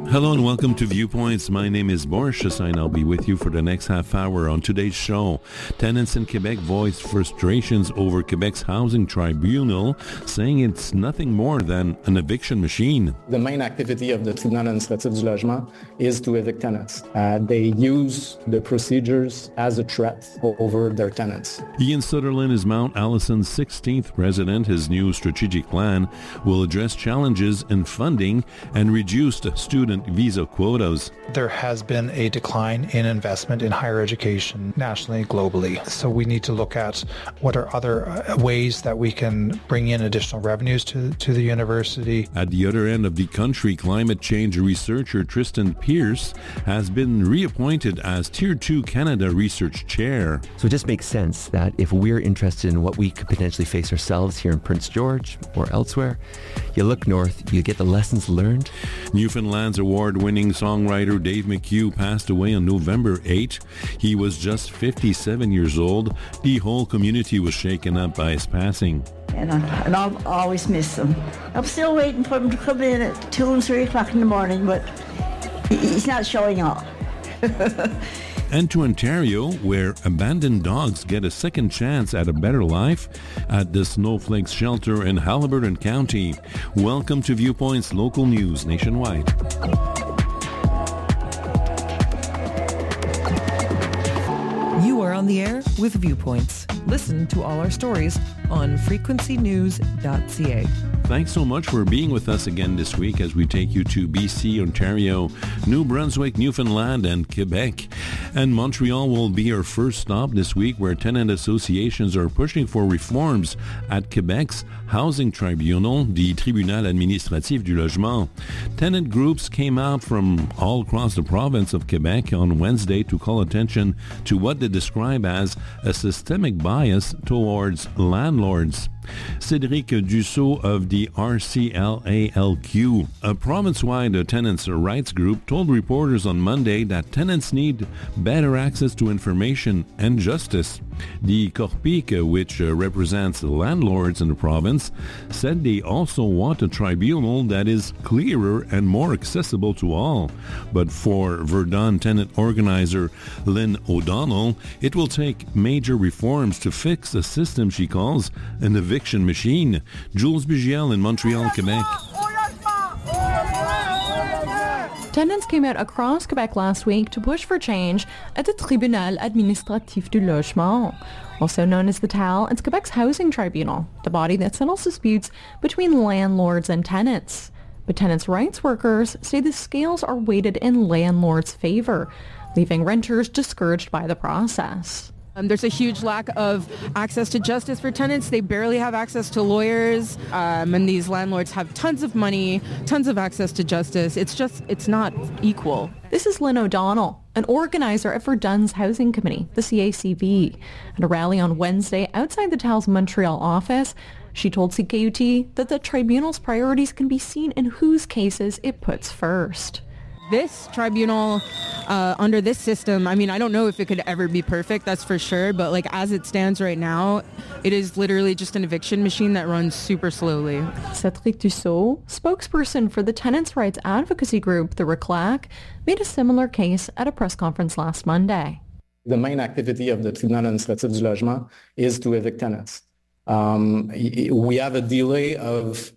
Hello and welcome to Viewpoints. My name is Boris Chassagne. I'll be with you for the next half hour. On today's show, tenants in Quebec voiced frustrations over Quebec's housing tribunal, saying it's nothing more than an eviction machine. The main activity of the Tribunal administratif du logement is to evict tenants. They use the procedures as a threat over their tenants. Ian Sutherland is Mount Allison's 16th resident. His new strategic plan will address challenges in funding and reduced student visa quotas. There has been a decline in investment in higher education nationally, globally. So we need to look at what are other ways that we can bring in additional revenues to the university. At the other end of the country, climate change researcher Tristan Pierce has been reappointed as Tier 2 Canada Research Chair. So it just makes sense that if we're interested in what we could potentially face ourselves here in Prince George or elsewhere, you look north, you get the lessons learned. Newfoundland's award-winning songwriter Dave McHugh passed away on November 8. He was just 57 years old. The whole community was shaken up by his passing. And I'll always miss him. I'm still waiting for him to come in at 2 and 3 o'clock in the morning, but he's not showing up. And to Ontario, where abandoned dogs get a second chance at a better life at the Snowflakes shelter in Haliburton County. Welcome to Viewpoint's local news nationwide. You are on the air with Viewpoints. Listen to all our stories on frequencynews.ca. Thanks so much for being with us again this week as we take you to BC, Ontario, New Brunswick, Newfoundland, and Quebec. And Montreal will be our first stop this week, where tenant associations are pushing for reforms at Quebec's housing tribunal, the Tribunal administratif du logement. Tenant groups came out from all across the province of Quebec on Wednesday to call attention to what they describe as a systemic bias towards landlords. Cédric Dussault of the RCLALQ, a province-wide tenants' rights group, told reporters on Monday that tenants need better access to information and justice. The CORPIC, which represents landlords in the province, said they also want a tribunal that is clearer and more accessible to all. But for Verdun tenant organizer Lynn O'Donnell, it will take major reforms to fix a system she calls an eviction machine. Jules Bigiel in Montreal, Quebec. Tenants came out across Quebec last week to push for change at the Tribunal administratif du logement. Also known as the TAL, it's Quebec's housing tribunal, the body that settles disputes between landlords and tenants. But tenants' rights workers say the scales are weighted in landlords' favor, leaving renters discouraged by the process. There's a huge lack of access to justice for tenants. They barely have access to lawyers, and these landlords have tons of money, tons of access to justice. It's not equal. This is Lynn O'Donnell, an organizer at Verdun's Housing Committee, the CACV. At a rally on Wednesday outside the TAL's Montreal office, she told CKUT that the tribunal's priorities can be seen in whose cases it puts first. This tribunal, under this system, I mean, I don't know if it could ever be perfect, that's for sure, but like as it stands right now, it is literally just an eviction machine that runs super slowly. Cédric Dussault, spokesperson for the tenants' rights advocacy group, the RECLAC, made a similar case at a press conference last Monday. The main activity of the Tribunal administratif du logement is to evict tenants. We have a delay of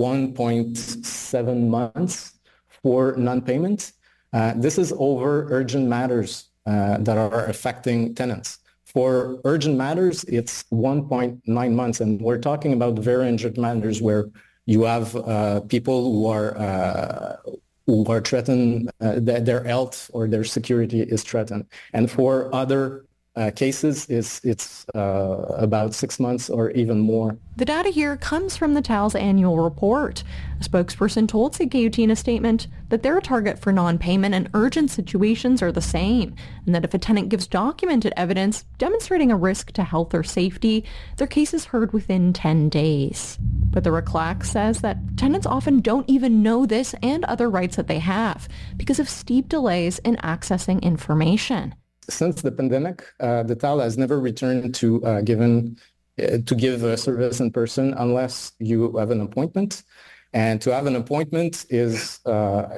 1.7 months for non-payment. This is over urgent matters that are affecting tenants. For urgent matters, it's 1.9 months, and we're talking about very urgent matters where you have people who are threatened, their health or their security is threatened. And for other cases, it's about 6 months or even more. The data here comes from the TAL's annual report. A spokesperson told CKUT in a statement that their target for non-payment and urgent situations are the same, and that if a tenant gives documented evidence demonstrating a risk to health or safety, their case is heard within 10 days. But the RECLAC says that tenants often don't even know this and other rights that they have because of steep delays in accessing information. Since the pandemic, the TAL has never returned to give a service in person unless you have an appointment. And to have an appointment is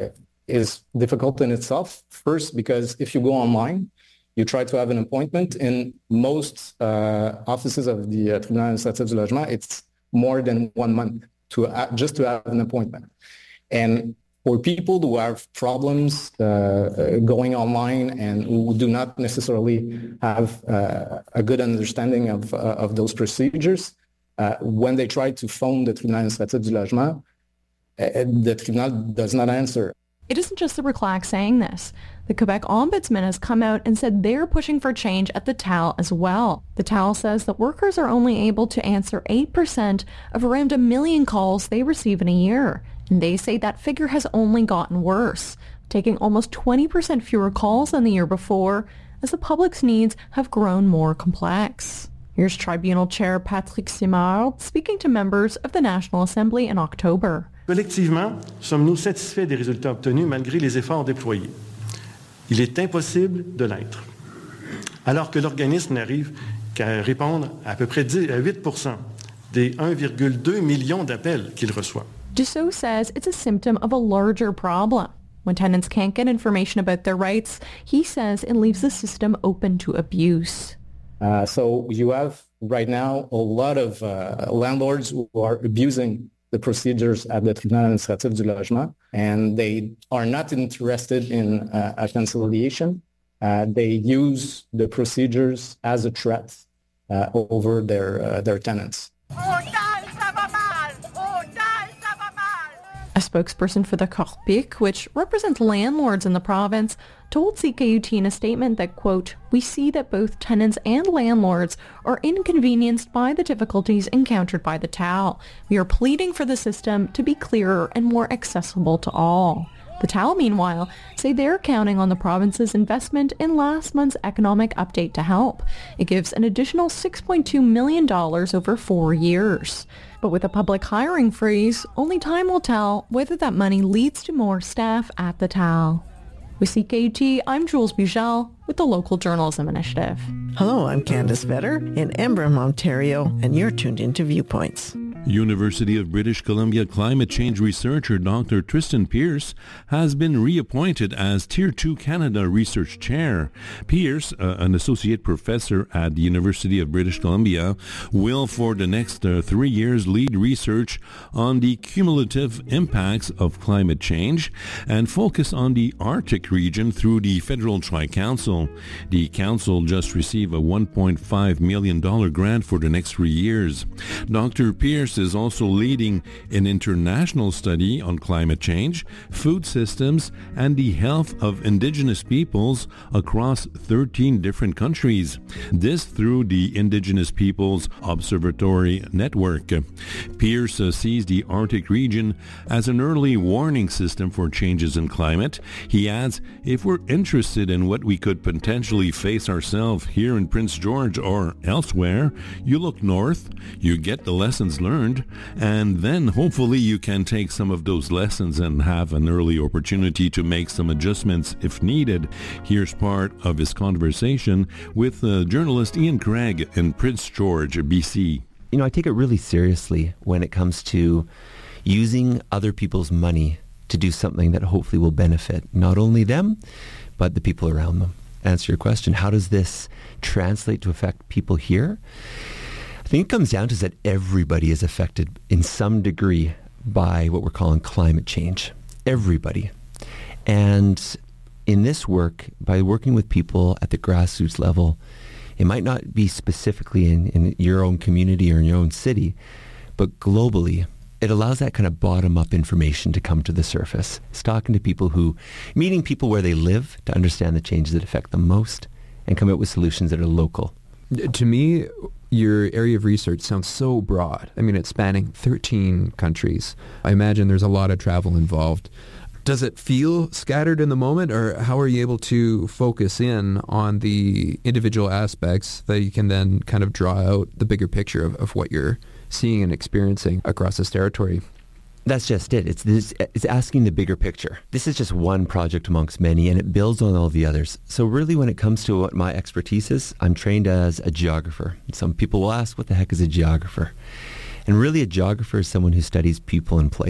is difficult in itself. First, because if you go online, you try to have an appointment. In most offices of the Tribunal Administratif du Logement, it's more than 1 month just to have an appointment. And for people who have problems going online and who do not necessarily have a good understanding of those procedures, when they try to phone the Tribunal Administratif du Logement, the tribunal does not answer. It isn't just the RCLAC saying this. The Quebec Ombudsman has come out and said they're pushing for change at the TAL as well. The TAL says that workers are only able to answer 8% of around 1 million calls they receive in a year. And they say that figure has only gotten worse, taking almost 20% fewer calls than the year before, as the public's needs have grown more complex. Here's Tribunal Chair Patrick Simard speaking to members of the National Assembly in October. Collectivement, sommes-nous satisfaits des résultats obtenus malgré les efforts déployés? Il est impossible de l'être. Alors que l'organisme n'arrive qu'à répondre à peu près 8% des 1,2 million d'appels qu'il reçoit. Dussault says it's a symptom of a larger problem. When tenants can't get information about their rights, he says it leaves the system open to abuse. So you have right now a lot of landlords who are abusing the procedures at the Tribunal Administratif du Logement, and they are not interested in a conciliation. They use the procedures as a threat over their tenants. A spokesperson for the CORPIC, which represents landlords in the province, told CKUT in a statement that, quote, "We see that both tenants and landlords are inconvenienced by the difficulties encountered by the TAL. We are pleading for the system to be clearer and more accessible to all." The TAL, meanwhile, say they're counting on the province's investment in last month's economic update to help. It gives an additional $6.2 million over 4 years. But with a public hiring freeze, only time will tell whether that money leads to more staff at the TAL. With CKUT, I'm Jules Bugel with the Local Journalism Initiative. Hello, I'm Candice Vetter in Embrun, Ontario, and you're tuned into Viewpoints. University of British Columbia climate change researcher Dr. Tristan Pierce has been reappointed as Tier 2 Canada Research Chair. Pierce, an associate professor at the University of British Columbia, will for the next 3 years lead research on the cumulative impacts of climate change and focus on the Arctic region through the Federal Tri-Council. The council just received a $1.5 million grant for the next 3 years. Dr. Pierce is also leading an international study on climate change, food systems, and the health of Indigenous peoples across 13 different countries. This through the Indigenous Peoples Observatory Network. Pierce sees the Arctic region as an early warning system for changes in climate. He adds, if we're interested in what we could potentially face ourselves here in Prince George or elsewhere, you look north, you get the lessons learned, and then hopefully you can take some of those lessons and have an early opportunity to make some adjustments if needed. Here's part of his conversation with journalist Ian Craig in Prince George, BC. You know, I take it really seriously when it comes to using other people's money to do something that hopefully will benefit not only them, but the people around them. Answer your question, how does this translate to affect people here? I think it comes down to that everybody is affected in some degree by what we're calling climate change. Everybody. And in this work, by working with people at the grassroots level, it might not be specifically in your own community or in your own city, but globally, it allows that kind of bottom-up information to come to the surface. It's talking to people meeting people where they live to understand the changes that affect them most and come up with solutions that are local. To me, your area of research sounds so broad. I mean, it's spanning 13 countries. I imagine there's a lot of travel involved. Does it feel scattered in the moment, or how are you able to focus in on the individual aspects that you can then kind of draw out the bigger picture of what you're seeing and experiencing across this territory? That's just it. It's asking the bigger picture. This is just one project amongst many, and it builds on all the others. So really, when it comes to what my expertise is, I'm trained as a geographer. Some people will ask, what the heck is a geographer? And really, a geographer is someone who studies people and place.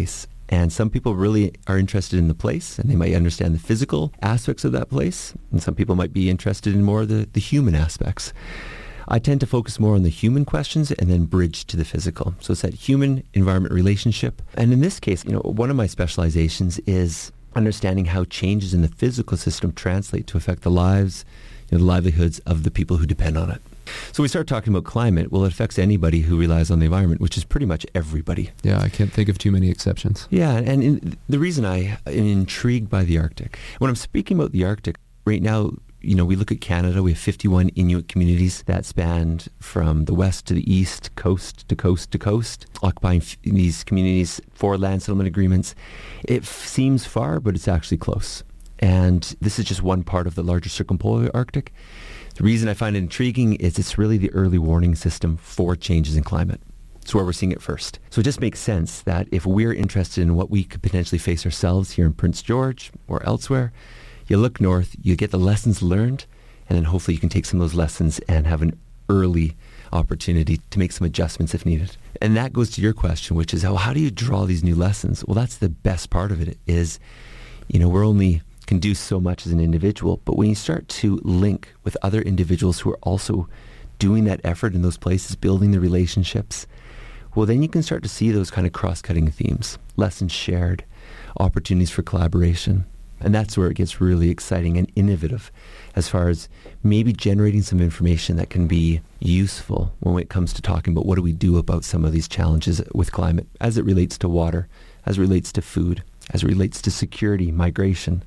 And some people really are interested in the place, and they might understand the physical aspects of that place. And some people might be interested in more of the human aspects. I tend to focus more on the human questions and then bridge to the physical. So it's that human-environment relationship. And in this case, one of my specializations is understanding how changes in the physical system translate to affect the lives, the livelihoods of the people who depend on it. So we start talking about climate. Well, it affects anybody who relies on the environment, which is pretty much everybody. Yeah, I can't think of too many exceptions. Yeah, and the reason I am intrigued by the Arctic, when I'm speaking about the Arctic, right now, we look at Canada. We have 51 Inuit communities that span from the west to the east, coast to coast to coast, occupying these communities for land settlement agreements. It seems far, but it's actually close. And this is just one part of the larger circumpolar Arctic. The reason I find it intriguing is it's really the early warning system for changes in climate. It's where we're seeing it first. So it just makes sense that if we're interested in what we could potentially face ourselves here in Prince George or elsewhere, you look north, you get the lessons learned, and then hopefully you can take some of those lessons and have an early opportunity to make some adjustments if needed. And that goes to your question, which is, how do you draw these new lessons? Well, that's the best part of it is, we're only can do so much as an individual, but when you start to link with other individuals who are also doing that effort in those places, building the relationships, well, then you can start to see those kind of cross-cutting themes, lessons shared, opportunities for collaboration. And that's where it gets really exciting and innovative as far as maybe generating some information that can be useful when it comes to talking about what do we do about some of these challenges with climate as it relates to water, as it relates to food, as it relates to security, migration,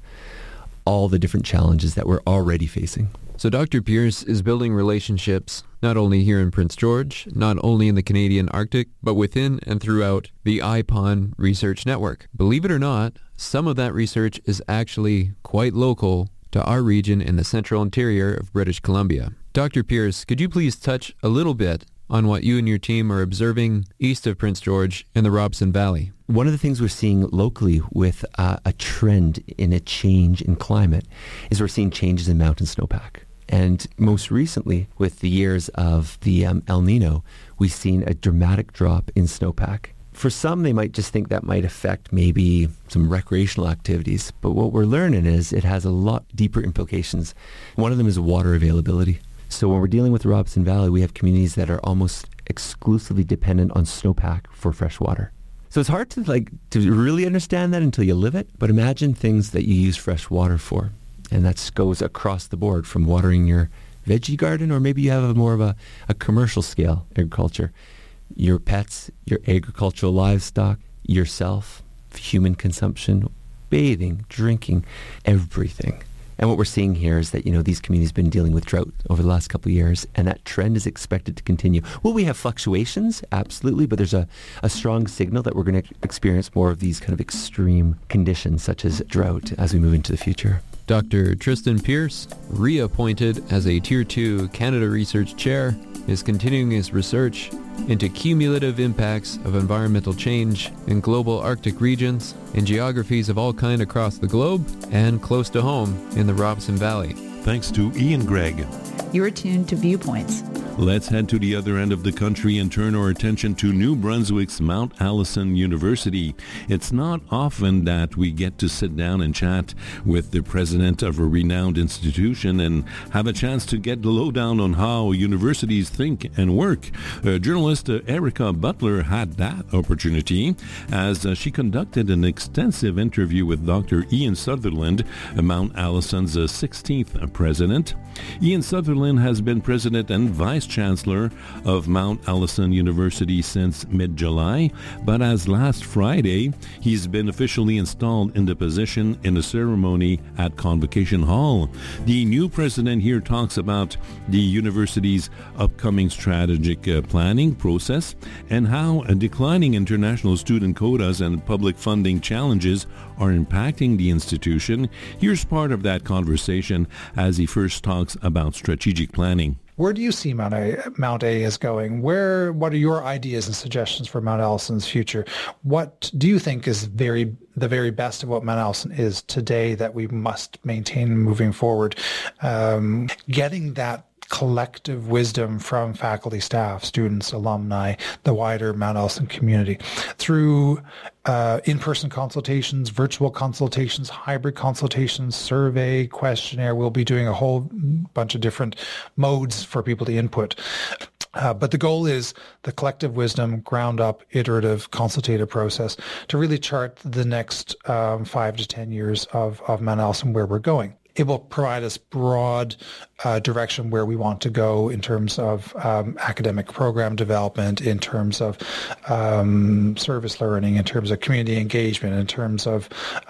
all the different challenges that we're already facing. So Dr. Pearce is building relationships not only here in Prince George, not only in the Canadian Arctic, but within and throughout the IPON Research Network. Believe it or not, some of that research is actually quite local to our region in the central interior of British Columbia. Dr. Pearce, could you please touch a little bit on what you and your team are observing east of Prince George in the Robson Valley? One of the things we're seeing locally with a trend in a change in climate is we're seeing changes in mountain snowpack. And most recently, with the years of the El Nino, we've seen a dramatic drop in snowpack. For some, they might just think that might affect maybe some recreational activities. But what we're learning is it has a lot deeper implications. One of them is water availability. So when we're dealing with the Robson Valley, we have communities that are almost exclusively dependent on snowpack for fresh water. So it's hard to really understand that until you live it. But imagine things that you use fresh water for. And that goes across the board from watering your veggie garden, or maybe you have more of a commercial scale agriculture. Your pets, your agricultural livestock, yourself, human consumption, bathing, drinking, everything. And what we're seeing here is that, these communities have been dealing with drought over the last couple of years, and that trend is expected to continue. Will we have fluctuations? Absolutely, but there's a strong signal that we're going to experience more of these kind of extreme conditions, such as drought, as we move into the future. Dr. Tristan Pearce, reappointed as a Tier 2 Canada Research Chair, is continuing his research into cumulative impacts of environmental change in global Arctic regions, in geographies of all kind across the globe, and close to home in the Robson Valley. Thanks to Ian Gregg. You're tuned to Viewpoints. Let's head to the other end of the country and turn our attention to New Brunswick's Mount Allison University. It's not often that we get to sit down and chat with the president of a renowned institution and have a chance to get the lowdown on how universities think and work. Journalist Erica Butler had that opportunity as she conducted an extensive interview with Dr. Ian Sutherland, Mount Allison's 16th president. Ian Sutherland has been president and vice chancellor of Mount Allison University since mid-July, but as last Friday, he's been officially installed in the position in a ceremony at Convocation Hall. The new president here talks about the university's upcoming strategic planning process and how declining international student quotas and public funding challenges are impacting the institution. Here's part of that conversation as he first talks about strategic planning. Where do you see Mount A is going? What are your ideas and suggestions for Mount Allison's future? What do you think is the very best of what Mount Allison is today that we must maintain moving forward? Getting that collective wisdom from faculty, staff, students, alumni, the wider Mount Allison community through in-person consultations, virtual consultations, hybrid consultations, survey, questionnaire. We'll be doing a whole bunch of different modes for people to input. But the goal is the collective wisdom, ground-up, iterative, consultative process to really chart the next 5 to 10 years of Mount Allison, where we're going. It will provide us broad direction where we want to go in terms of academic program development, in terms of service learning, in terms of community engagement, in terms of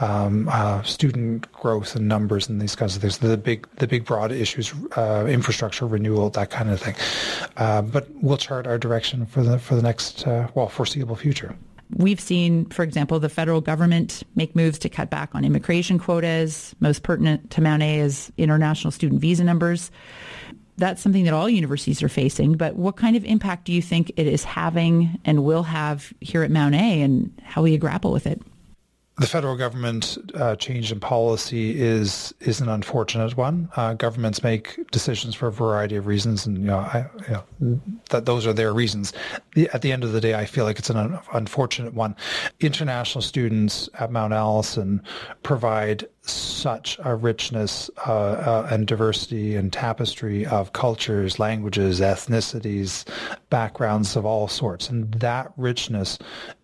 student growth and numbers and these kinds of things. The big broad issues, infrastructure renewal, that kind of thing. But we'll chart our direction for the next foreseeable future. We've seen, for example, the federal government make moves to cut back on immigration quotas. Most pertinent to Mount A is international student visa numbers. That's something that all universities are facing. But what kind of impact do you think it is having and will have here at Mount A, and how will you grapple with it? The federal government change in policy is an unfortunate one. Governments make decisions for a variety of reasons, and that those are their reasons. At the end of the day, I feel like it's an unfortunate one. International students at Mount Allison provide such a richness and diversity and tapestry of cultures, languages, ethnicities, backgrounds of all sorts, and that richness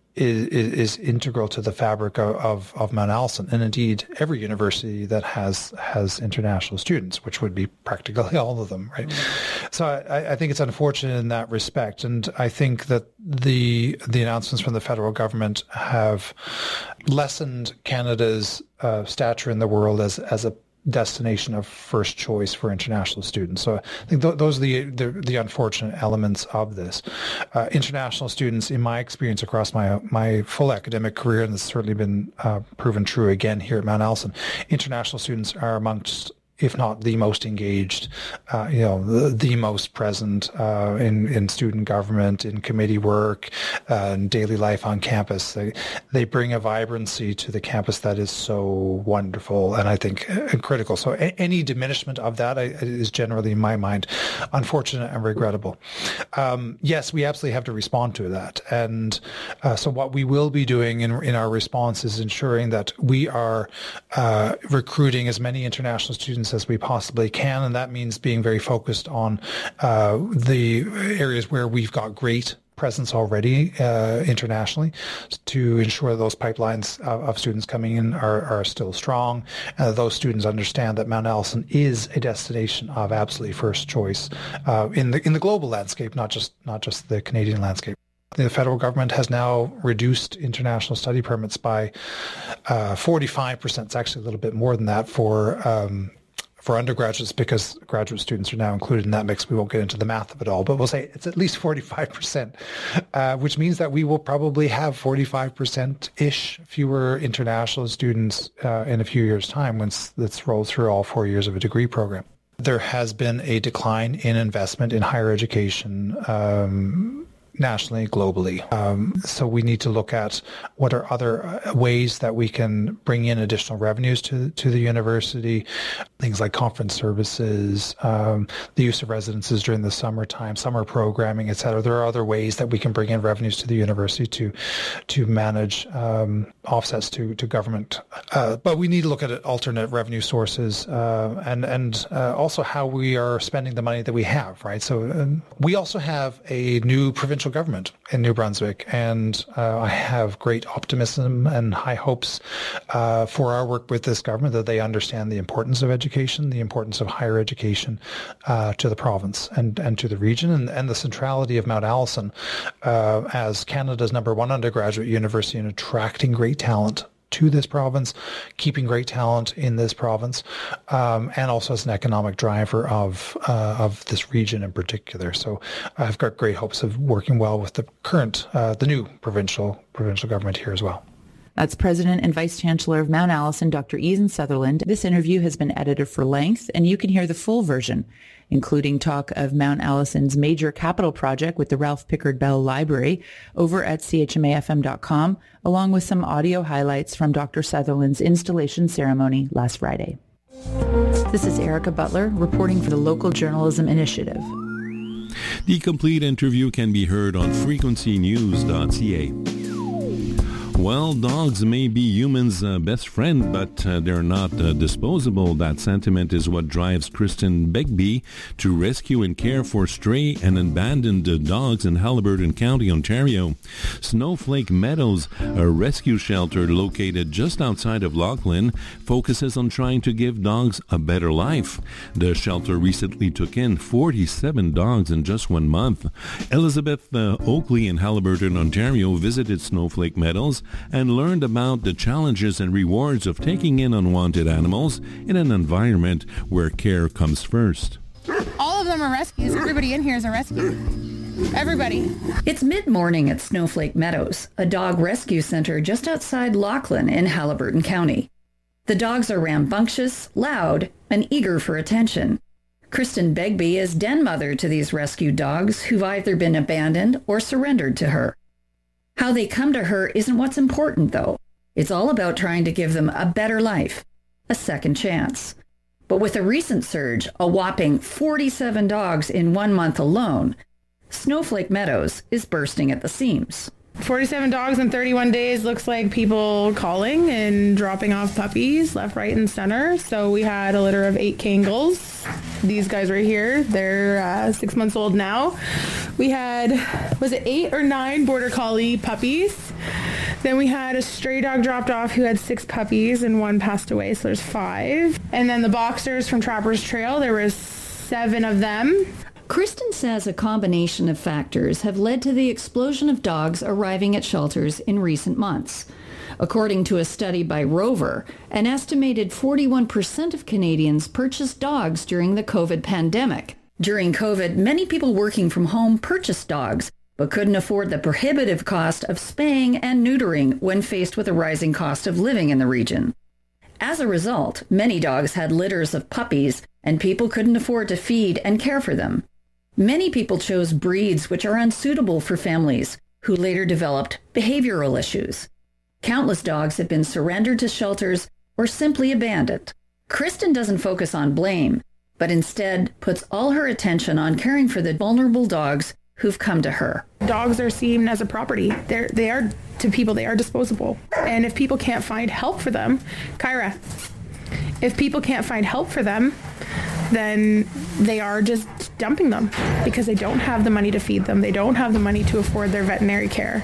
is integral to the fabric of Mount Allison, and indeed every university that has international students, which would be practically all of them, right? So I think it's unfortunate in that respect, and I think that the announcements from the federal government have lessened Canada's stature in the world as a destination of first choice for international students. So I think those are the unfortunate elements of this. International students, in my experience across my full academic career, and it's certainly been proven true again here at Mount Allison, international students are amongst, if not the most engaged, the most present in student government, in committee work, and daily life on campus. They bring a vibrancy to the campus that is so wonderful and I think critical. So any diminishment of that is generally, in my mind, unfortunate and regrettable. Yes, we absolutely have to respond to that. And so what we will be doing in our response is ensuring that we are recruiting as many international students as we possibly can, and that means being very focused on the areas where we've got great presence already internationally, to ensure those pipelines of students coming in are still strong, and those students understand that Mount Allison is a destination of absolutely first choice in the global landscape, not just the Canadian landscape. The federal government has now reduced international study permits by 45%. It's actually a little bit more than that for undergraduates, because graduate students are now included in that mix. We won't get into the math of it all, but we'll say it's at least 45%, which means that we will probably have 45%-ish fewer international students in a few years' time once it's rolled through all 4 years of a degree program. There has been a decline in investment in higher education nationally, globally. So we need to look at what are other ways that we can bring in additional revenues to the university, things like conference services, the use of residences during the summertime, summer programming, et cetera. There are other ways that we can bring in revenues to the university to manage offsets to government. But we need to look at alternate revenue sources and also how we are spending the money that we have, right? So we also have a new provincial government in New Brunswick, and I have great optimism and high hopes for our work with this government, that they understand the importance of education, the importance of higher education to the province and to the region, and the centrality of Mount Allison as Canada's #1 undergraduate university in attracting great talent to this province, keeping great talent in this province, and also as an economic driver of this region in particular. So I've got great hopes of working well with the new provincial government here as well. That's President and Vice Chancellor of Mount Allison, Dr. Ian Sutherland. This interview has been edited for length, and you can hear the full version, including talk of Mount Allison's major capital project with the Ralph Pickard Bell Library, over at chmafm.com, along with some audio highlights from Dr. Sutherland's installation ceremony last Friday. This is Erica Butler reporting for the Local Journalism Initiative. The complete interview can be heard on frequencynews.ca. Well, dogs may be humans' best friend, but they're not disposable. That sentiment is what drives Kristen Begbie to rescue and care for stray and abandoned dogs in Haliburton County, Ontario. Snowflake Meadows, a rescue shelter located just outside of Lachlan, focuses on trying to give dogs a better life. The shelter recently took in 47 dogs in just 1 month. Elizabeth Oakley in Haliburton, Ontario, visited Snowflake Meadows and learned about the challenges and rewards of taking in unwanted animals in an environment where care comes first. All of them are rescues. Everybody in here is a rescue. Everybody. It's mid-morning at Snowflake Meadows, a dog rescue center just outside Lachlan in Haliburton County. The dogs are rambunctious, loud, and eager for attention. Kristen Begbie is den mother to these rescued dogs who've either been abandoned or surrendered to her. How they come to her isn't what's important, though. It's all about trying to give them a better life, a second chance. But with a recent surge, a whopping 47 dogs in 1 month alone, Snowflake Meadows is bursting at the seams. 47 dogs in 31 days looks like people calling and dropping off puppies left, right, and center. So we had a litter of 8 Kangles. These guys right here, they're 6 months old now. We had, 8 or 9 Border Collie puppies. Then we had a stray dog dropped off who had 6 puppies and 1 passed away, so there's 5. And then the boxers from Trappers Trail, there was 7 of them. Kristen says a combination of factors have led to the explosion of dogs arriving at shelters in recent months. According to a study by Rover, an estimated 41% of Canadians purchased dogs during the COVID pandemic. During COVID, many people working from home purchased dogs, but couldn't afford the prohibitive cost of spaying and neutering when faced with a rising cost of living in the region. As a result, many dogs had litters of puppies, and people couldn't afford to feed and care for them. Many people chose breeds which are unsuitable for families, who later developed behavioral issues. Countless dogs have been surrendered to shelters or simply abandoned. Kristen doesn't focus on blame, but instead puts all her attention on caring for the vulnerable dogs who've come to her. Dogs are seen as a property. They are, to people, they are disposable. And if people can't find help for them, Kyra, if people can't find help for them, then they are just dumping them because they don't have the money to feed them. They don't have the money to afford their veterinary care.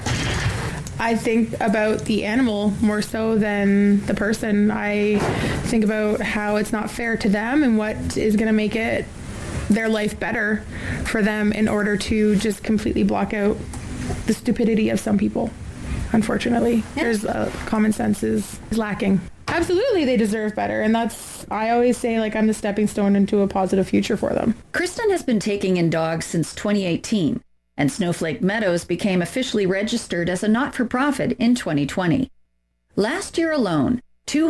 I think about the animal more so than the person. I think about how it's not fair to them and what is going to make it their life better for them in order to just completely block out the stupidity of some people. Unfortunately, there's common sense is lacking. Absolutely, they deserve better. And I always say, I'm the stepping stone into a positive future for them. Kristen has been taking in dogs since 2018, and Snowflake Meadows became officially registered as a not-for-profit in 2020. Last year alone,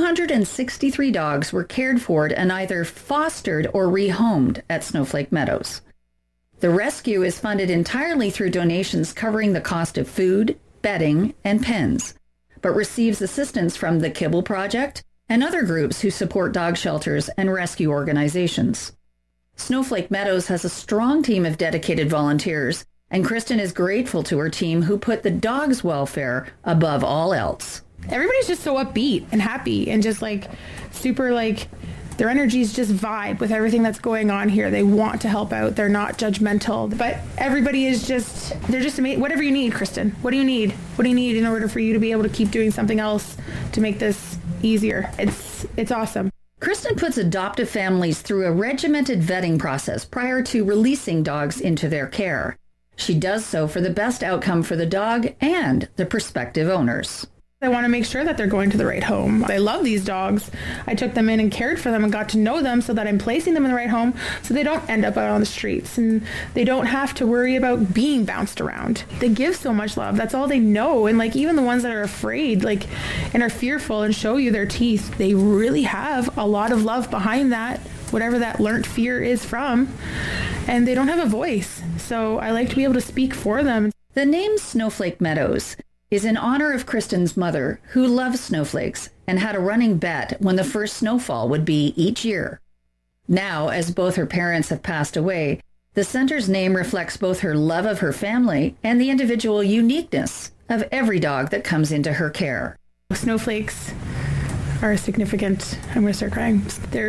263 dogs were cared for and either fostered or rehomed at Snowflake Meadows. The rescue is funded entirely through donations covering the cost of food, bedding, and pens, but receives assistance from the Kibble Project and other groups who support dog shelters and rescue organizations. Snowflake Meadows has a strong team of dedicated volunteers, and Kristen is grateful to her team who put the dog's welfare above all else. Everybody's just so upbeat and happy and just super their energies just vibe with everything that's going on here. They want to help out. They're not judgmental. But everybody is they're just amazing. Whatever you need, Kristen. What do you need? What do you need in order for you to be able to keep doing something else to make this easier? It's awesome. Kristen puts adoptive families through a regimented vetting process prior to releasing dogs into their care. She does so for the best outcome for the dog and the prospective owners. I want to make sure that they're going to the right home. I love these dogs. I took them in and cared for them and got to know them so that I'm placing them in the right home so they don't end up out on the streets and they don't have to worry about being bounced around. They give so much love. That's all they know. And even the ones that are afraid and are fearful and show you their teeth, they really have a lot of love behind that, whatever that learnt fear is from. And they don't have a voice. So I like to be able to speak for them. The name Snowflake Meadows is in honor of Kristen's mother, who loves snowflakes and had a running bet when the first snowfall would be each year. Now, as both her parents have passed away, the center's name reflects both her love of her family and the individual uniqueness of every dog that comes into her care. Snowflakes are significant. I'm going to start crying.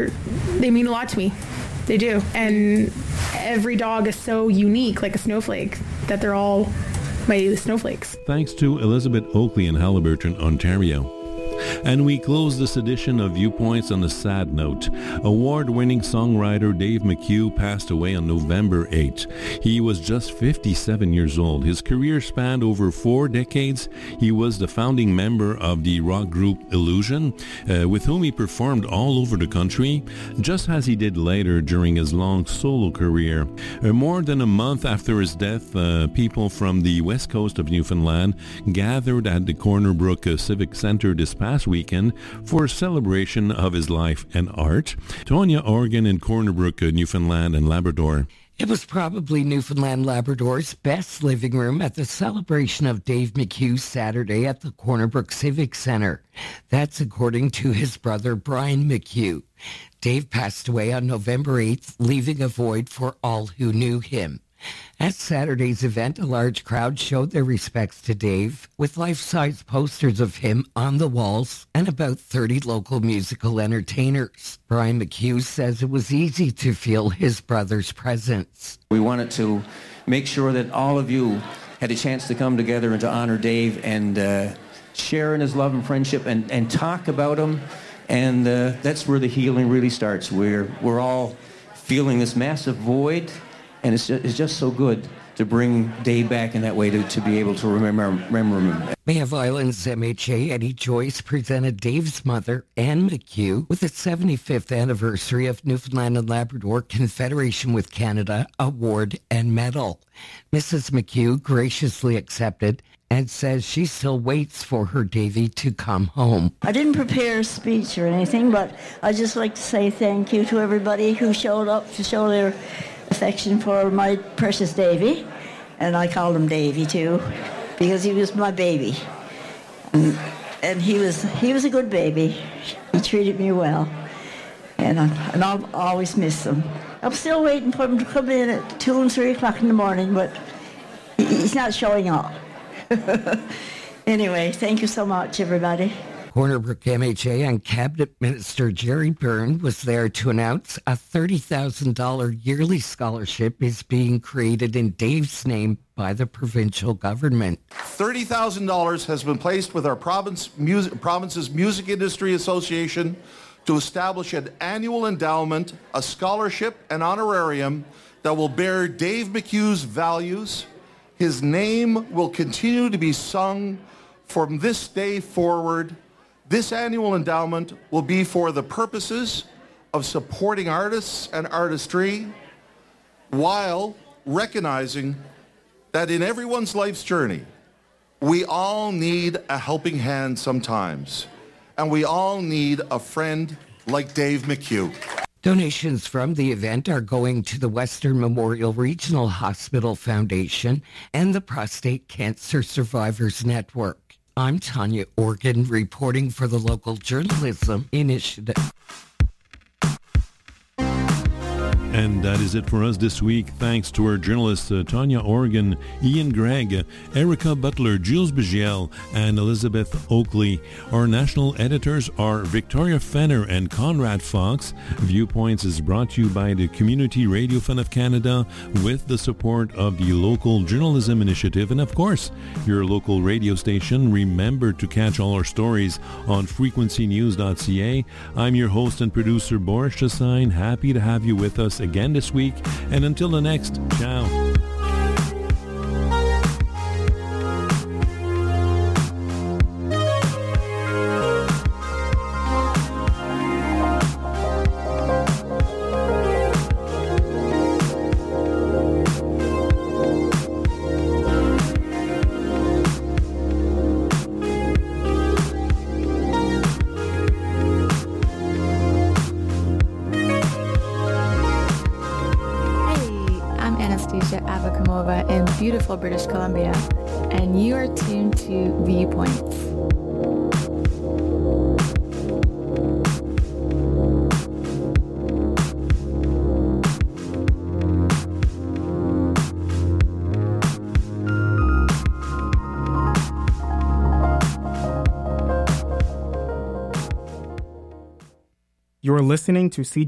They mean a lot to me. They do. And every dog is so unique, like a snowflake, that they're all my snowflakes. Thanks to Elizabeth Oakley in Haliburton, Ontario. And we close this edition of Viewpoints on a sad note. Award-winning songwriter Dave McHugh passed away on November 8. He was just 57 years old. His career spanned over 4 decades. He was the founding member of the rock group Illusion, with whom he performed all over the country, just as he did later during his long solo career. More than a month after his death, people from the west coast of Newfoundland gathered at the Corner Brook Civic Centre this past weekend for a celebration of his life and art. Tonya Organ in Corner Brook, Newfoundland and Labrador. It was probably Newfoundland Labrador's best living room at the celebration of Dave McHugh Saturday at the Corner Brook Civic Centre. That's according to his brother Brian McHugh. Dave passed away on November 8th, leaving a void for all who knew him. At Saturday's event, a large crowd showed their respects to Dave, with life-size posters of him on the walls and about 30 local musical entertainers. Brian McHugh says it was easy to feel his brother's presence. We wanted to make sure that all of you had a chance to come together and to honor Dave and share in his love and friendship and talk about him. And that's where the healing really starts. We're all feeling this massive void. And it's just so good to bring Dave back in that way to be able to remember him. Bay of Islands MHA Eddie Joyce presented Dave's mother, Anne McHugh, with the 75th anniversary of Newfoundland and Labrador Confederation with Canada Award and Medal. Mrs. McHugh graciously accepted and says she still waits for her Davy to come home. I didn't prepare a speech or anything, but I'd just like to say thank you to everybody who showed up to show their affection for my precious Davy, and I called him Davy too, because he was my baby, and he was a good baby. He treated me well, and I'll always miss him. I'm still waiting for him to come in at 2 and 3 o'clock in the morning, but he's not showing up. Anyway, thank you so much, everybody. Corner Brook MHA and Cabinet Minister Jerry Byrne was there to announce a $30,000 yearly scholarship is being created in Dave's name by the provincial government. $30,000 has been placed with our province's Music Industry Association to establish an annual endowment, a scholarship, and honorarium that will bear Dave McHugh's values. His name will continue to be sung from this day forward. This annual endowment will be for the purposes of supporting artists and artistry while recognizing that in everyone's life's journey, we all need a helping hand sometimes, and we all need a friend like Dave McHugh. Donations from the event are going to the Western Memorial Regional Hospital Foundation and the Prostate Cancer Survivors Network. I'm Tonya Organ, reporting for the Local Journalism Initiative. And that is it for us this week. Thanks to our journalists Tonya Organ, Ian Gregg, Erica Butler, Jules Bigiel, and Elizabeth Oakley. Our national editors are Victoria Fenner and Conrad Fox. Viewpoints is brought to you by the Community Radio Fund of Canada with the support of the Local Journalism Initiative and, of course, your local radio station. Remember to catch all our stories on frequencynews.ca. I'm your host and producer, Boris Chassain. Happy to have you with us again this week, and until the next, ciao. Beautiful British Columbia, and you are tuned to Viewpoints. You're listening to CJ